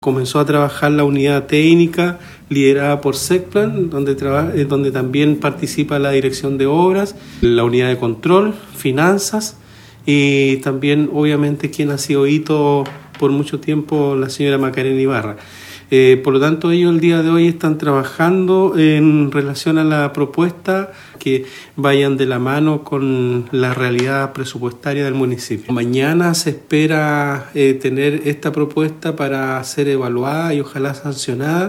Comenzó a trabajar la unidad técnica liderada por SECPLAN, donde también participa la dirección de obras, la unidad de control, finanzas y también obviamente quien ha sido hito por mucho tiempo, la señora Macarena Ibarra. Por lo tanto, ellos el día de hoy están trabajando en relación a la propuesta que vayan de la mano con la realidad presupuestaria del municipio. Mañana se espera tener esta propuesta para ser evaluada y ojalá sancionada.